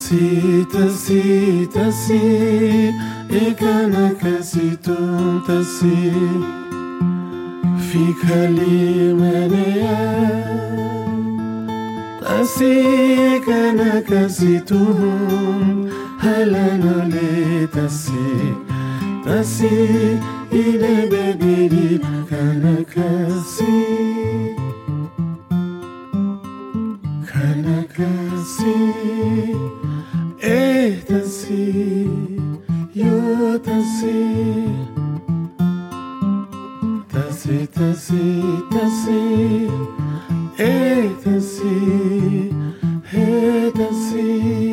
Tasi, ekana kasitum tasi, fikali manaya. Tasi, ekana kasitum, halanole tasi, ide bediri kana kasi. Tasi, yo tasi, tasi, tasi, tasi, tasi, tasi,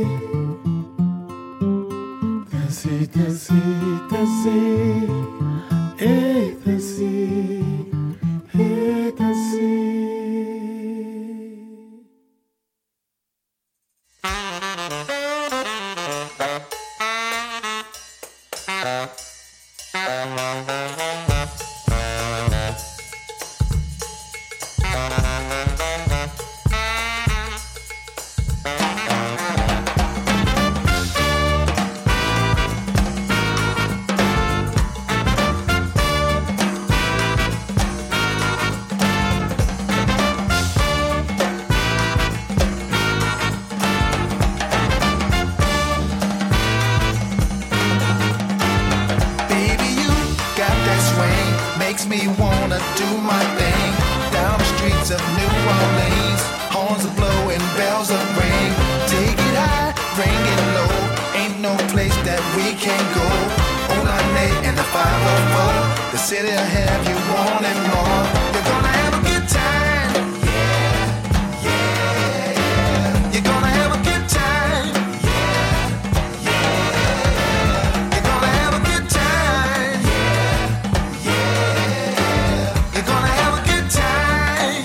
tasi, tasi, tasi, tasi, tasi. Makes me wanna do my thing. Down the streets of New Orleans, horns are blowing, bells are ring. Take it high, bring it low. Ain't no place that we can't go. All night and the 504, the city will have you wanting more. You're gonna have a good time. Yeah, yeah, yeah. You're gonna have a good time. Yeah, yeah. You're gonna have a good time. Yeah, yeah. You're gonna have a good time.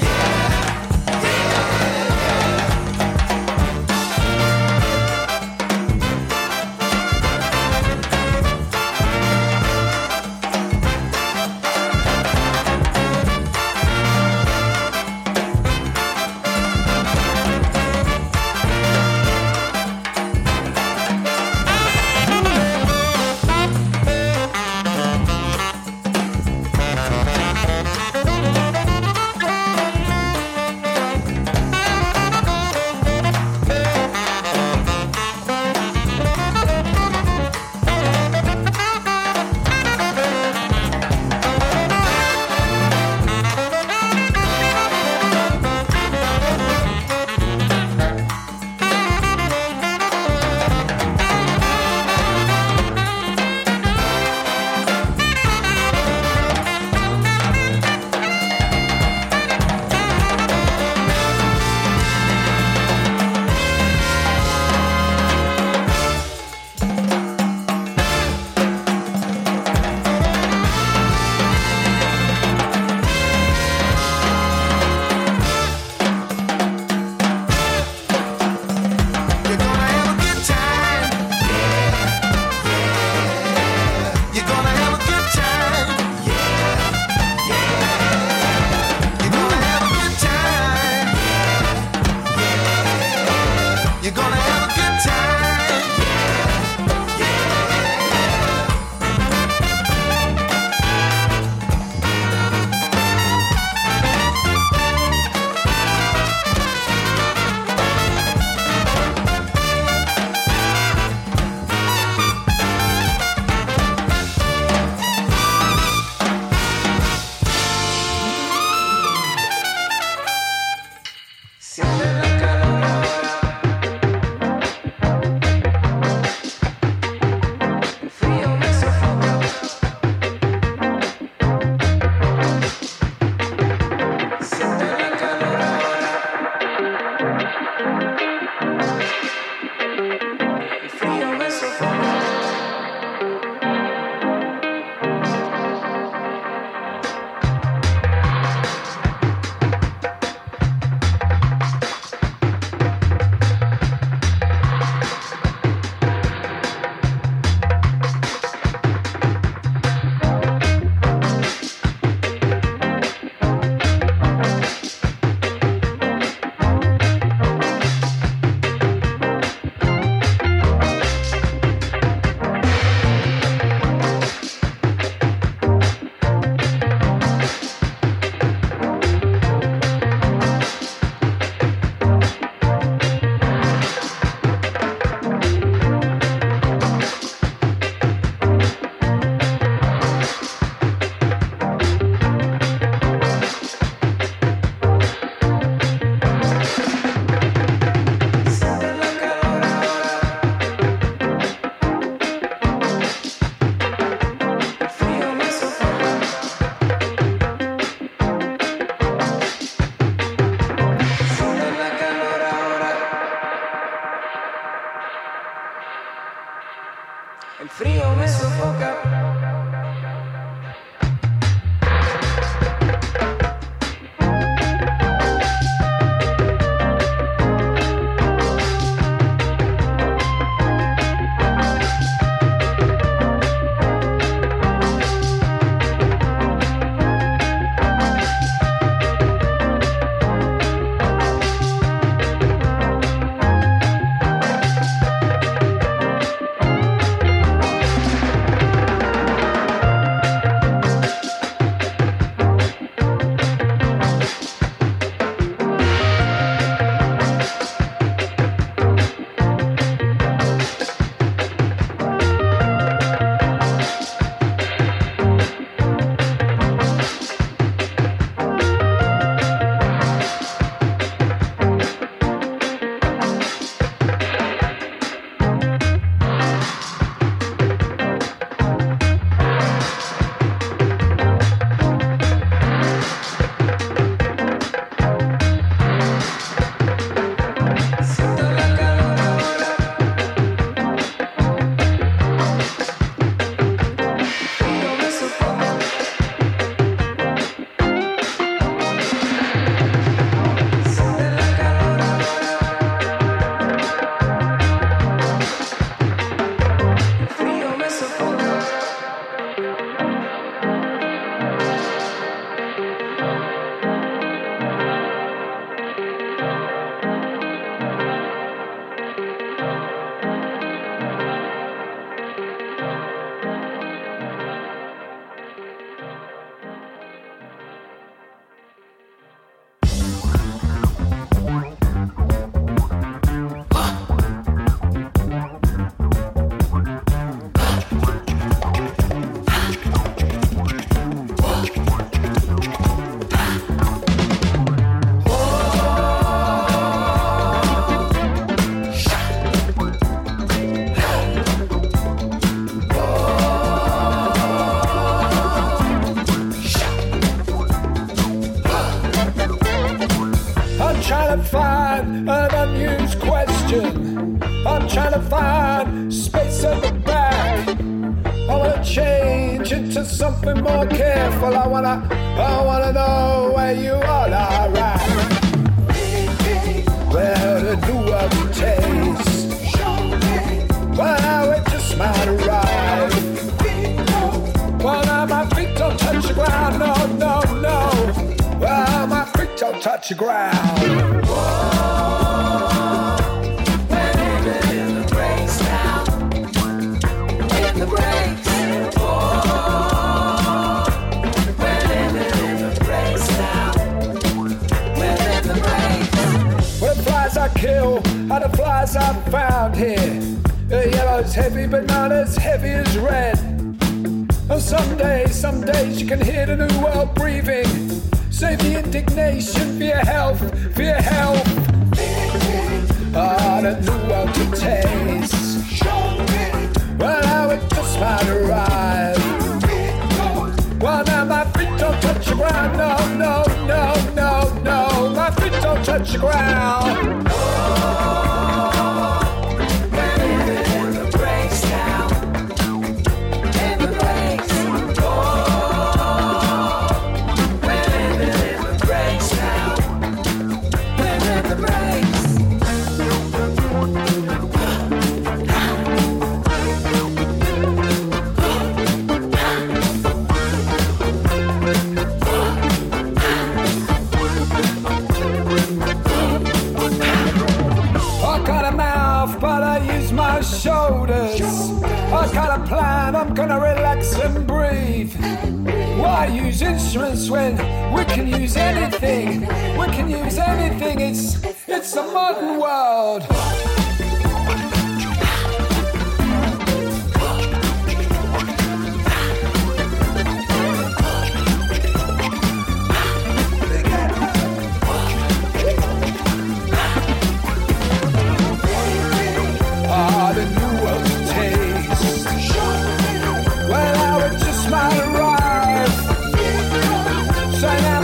El frío me sofoca. Something more careful. I wanna know where you all are at. Where the new world tastes. Well, it just might arrive. Well, now my feet don't touch the ground. No, no, no. Well, my feet don't touch the ground. Whoa. When in the breaks now. In the breaks. I kill are the flies I found here. Yellow's heavy but not as heavy as red. And some days you can hear the new world breathing. Save the indignation for your health, for your health. Ah, the new world to taste. Well, now it just might arrive. Well, now my feet don't touch the ground. No, no, no, no, no. My feet don't touch the ground. Shoulders. I got a plan, I'm gonna relax and breathe. Why use instruments when we can use anything? We can use anything, it's a modern world.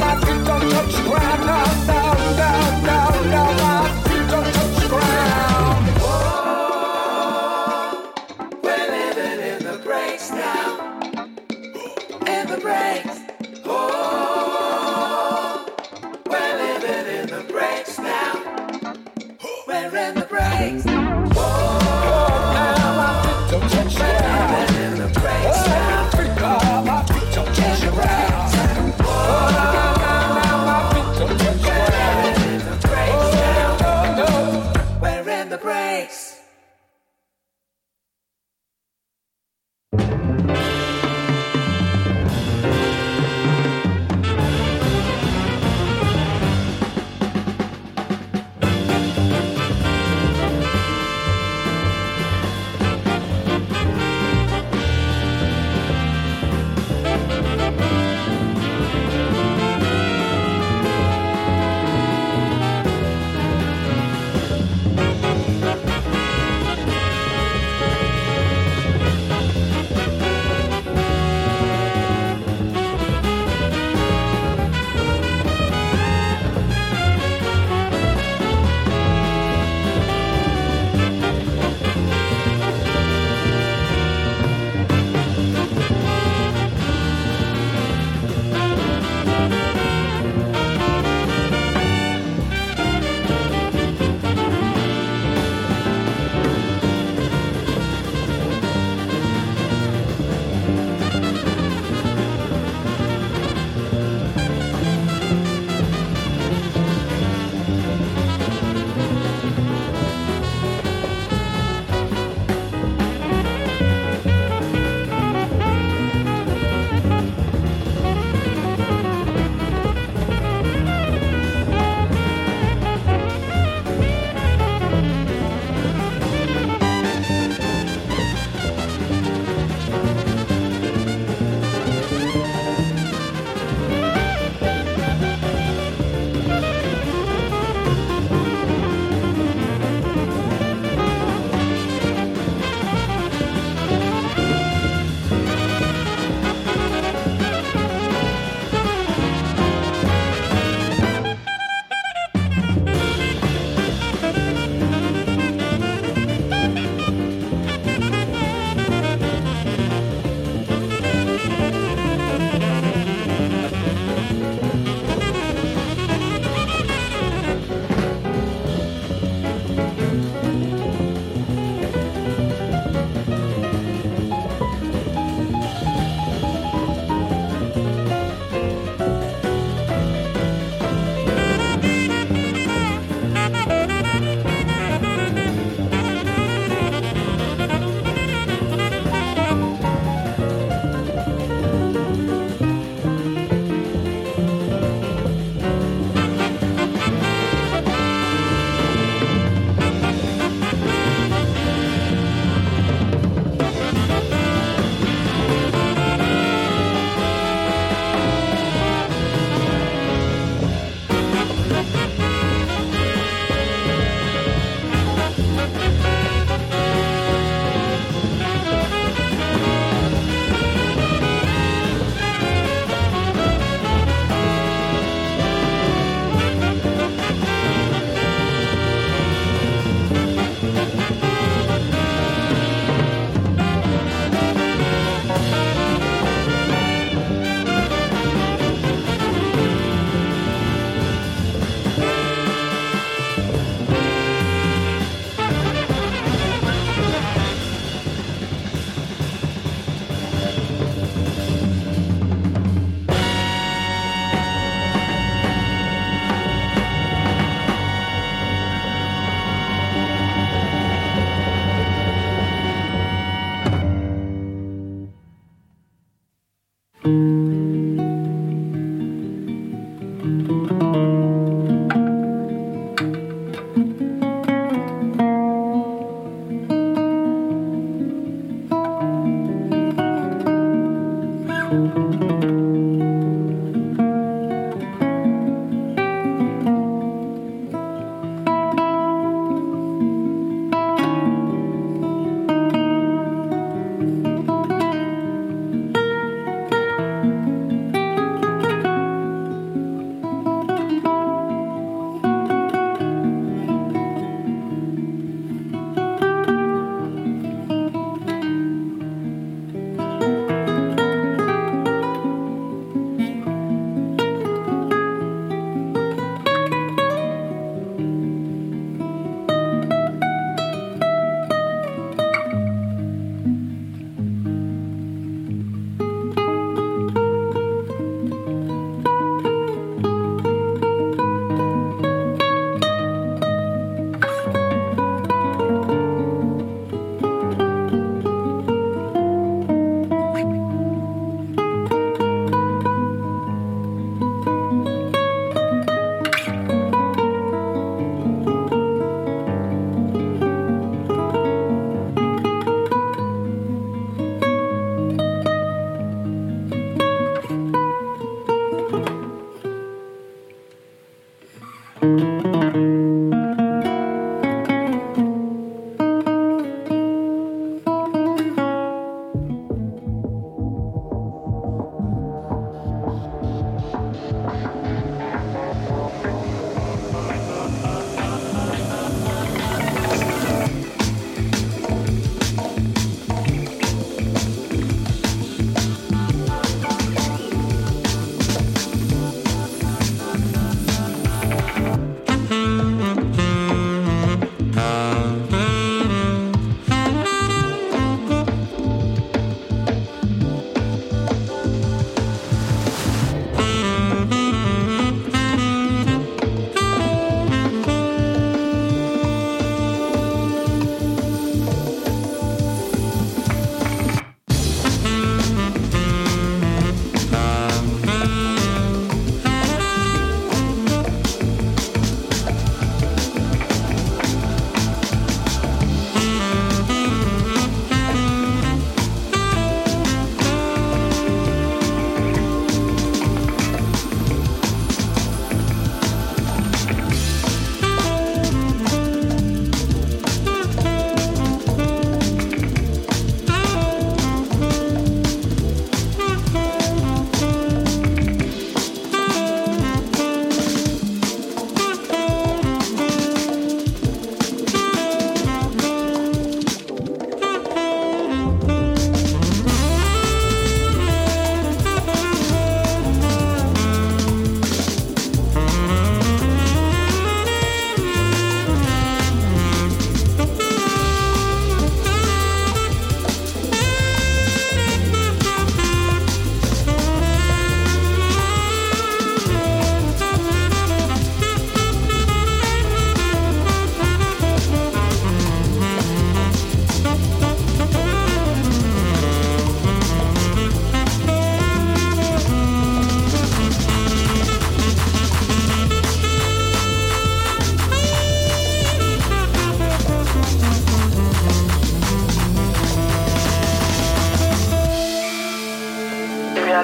Touch the ground, no, no, no, no, no, my feet don't touch the ground.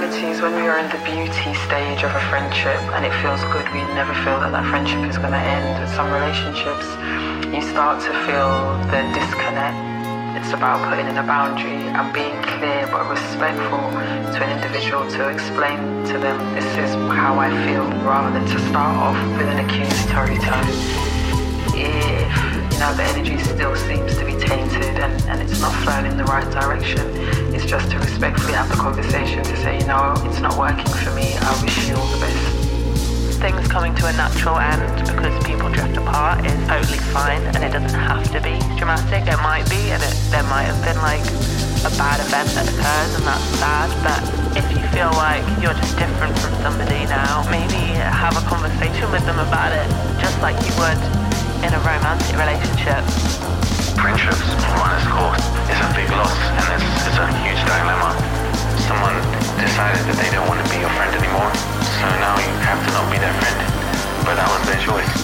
reality is when we are in the beauty stage of a friendship and it feels good, we never feel that that friendship is going to end. With some relationships, you start to feel the disconnect. It's about putting in a boundary and being clear but respectful to an individual to explain to them this is how I feel, rather than to start off with an accusatory tone. If the energy still seems to be tainted and it's not flowing in the right direction, it's just to respectfully have the conversation to say, it's not working for me, I wish you all the best. Things coming to a natural end because people drift apart is totally fine, and it doesn't have to be dramatic. It might be, and there might have been like a bad event that occurs, and that's sad, but if you feel like you're just different from somebody now, maybe have a conversation with them about it, just like you would in a romantic relationship. Friendships run its course. It's a big loss, and it's a huge dilemma. Someone decided that they don't want to be your friend anymore, so now you have to not be their friend. But that was their choice.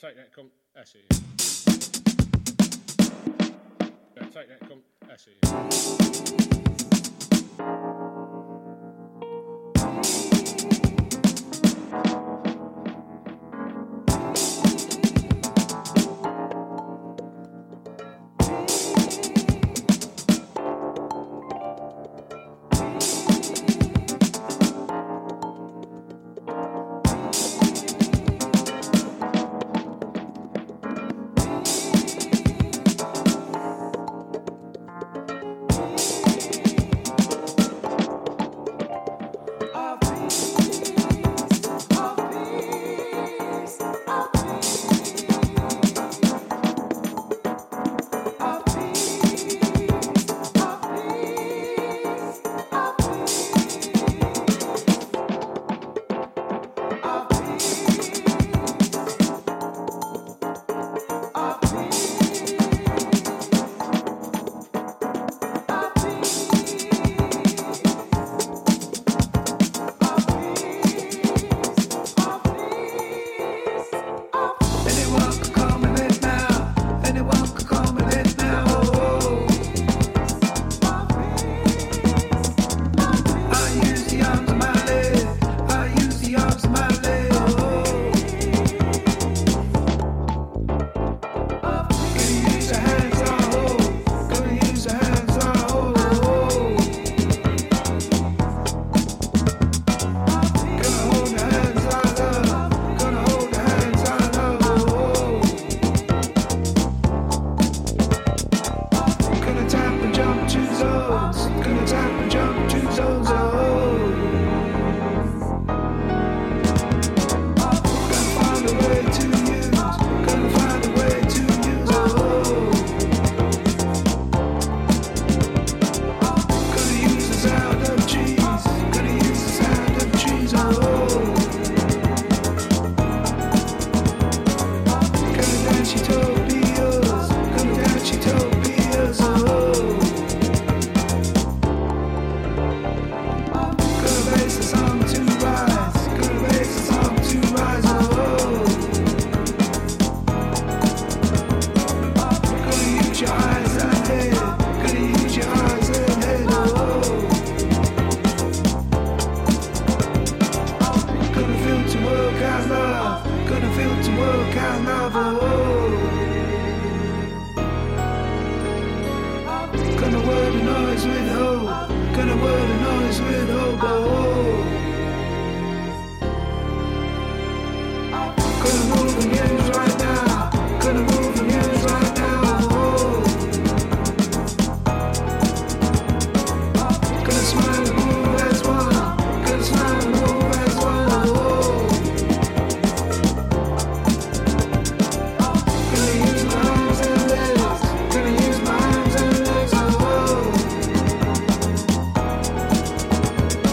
take that. That's it. Take that. That's it.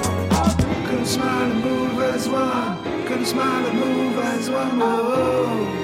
Smile and move as one.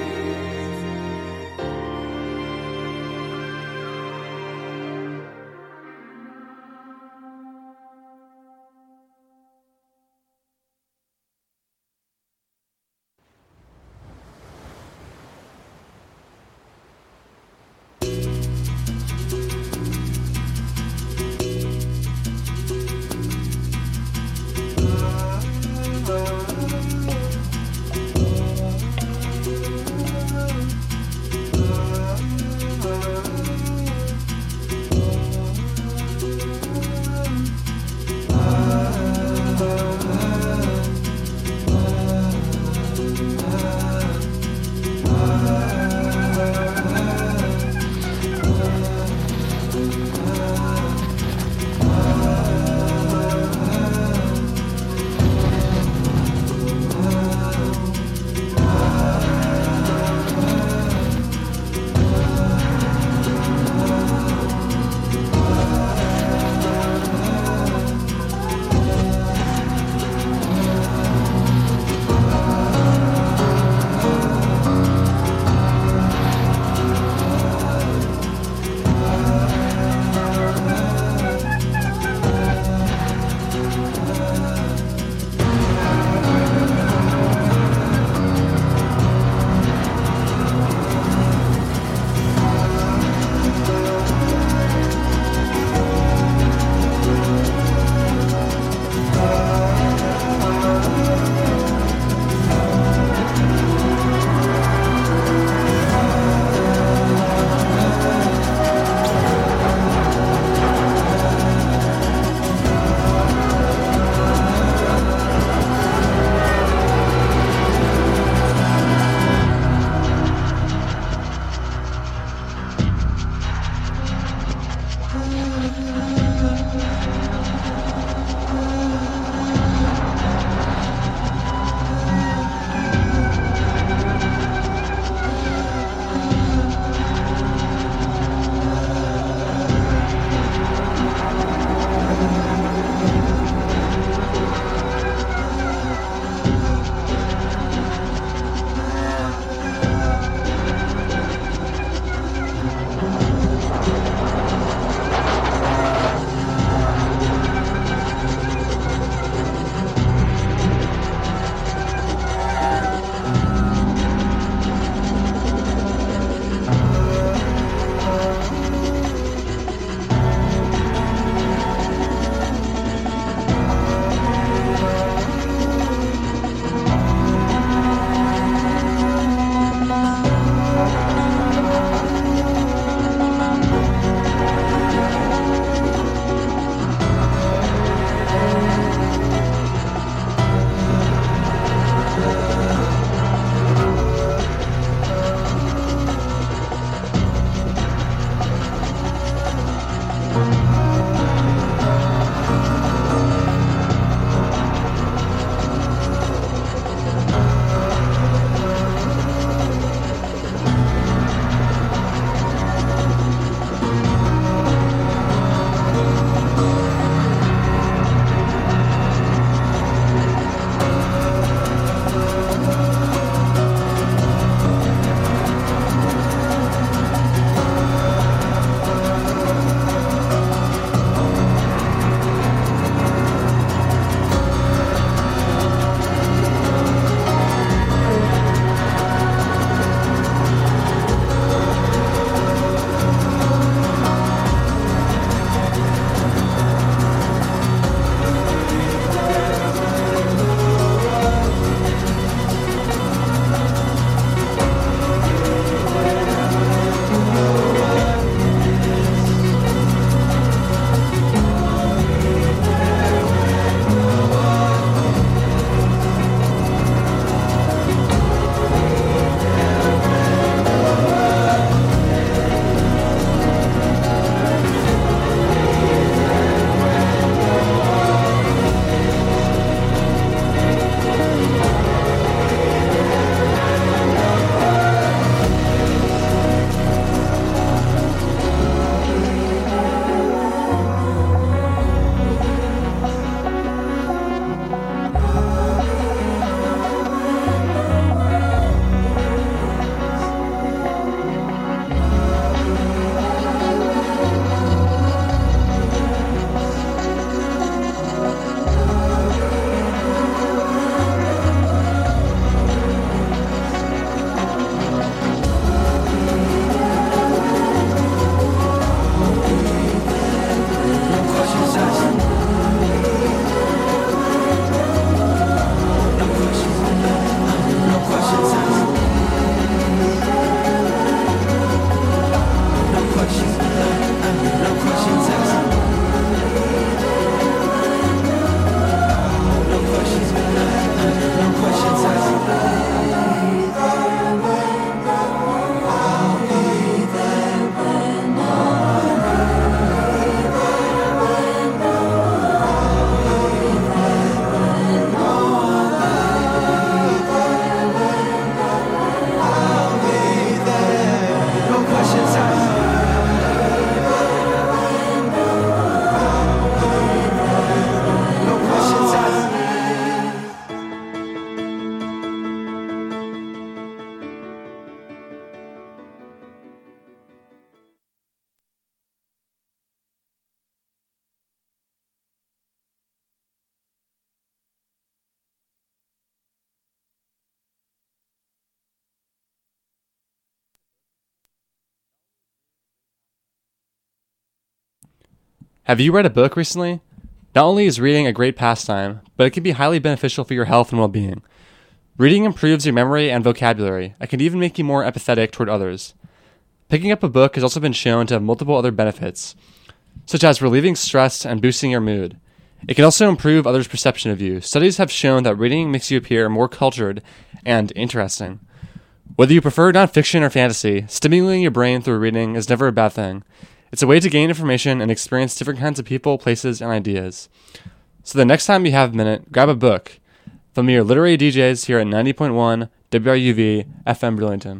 Have you read a book recently? Not only is reading a great pastime, but it can be highly beneficial for your health and well-being. Reading improves your memory and vocabulary, and can even make you more empathetic toward others. Picking up a book has also been shown to have multiple other benefits, such as relieving stress and boosting your mood. It can also improve others' perception of you. Studies have shown that reading makes you appear more cultured and interesting. Whether you prefer nonfiction or fantasy, stimulating your brain through reading is never a bad thing. It's a way to gain information and experience different kinds of people, places, and ideas. So the next time you have a minute, grab a book. From your literary DJs here at 90.1 WRUV FM Burlington.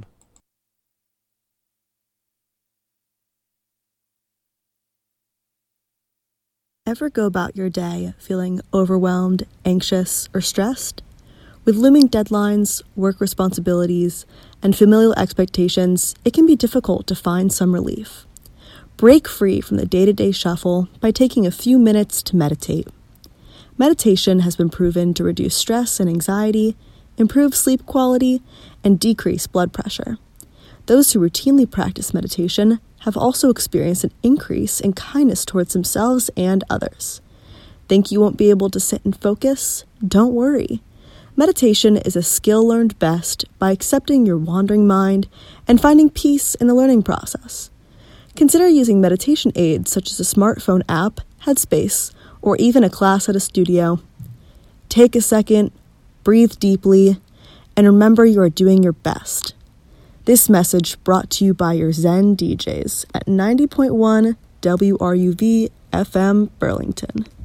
Ever go about your day feeling overwhelmed, anxious, or stressed? With looming deadlines, work responsibilities, and familial expectations, it can be difficult to find some relief. Break free from the day-to-day shuffle by taking a few minutes to meditate. Meditation has been proven to reduce stress and anxiety, improve sleep quality, and decrease blood pressure. Those who routinely practice meditation have also experienced an increase in kindness towards themselves and others. Think you won't be able to sit and focus? Don't worry. Meditation is a skill learned best by accepting your wandering mind and finding peace in the learning process. Consider using meditation aids such as a smartphone app, Headspace, or even a class at a studio. Take a second, breathe deeply, and remember you are doing your best. This message brought to you by your Zen DJs at 90.1 WRUV FM Burlington.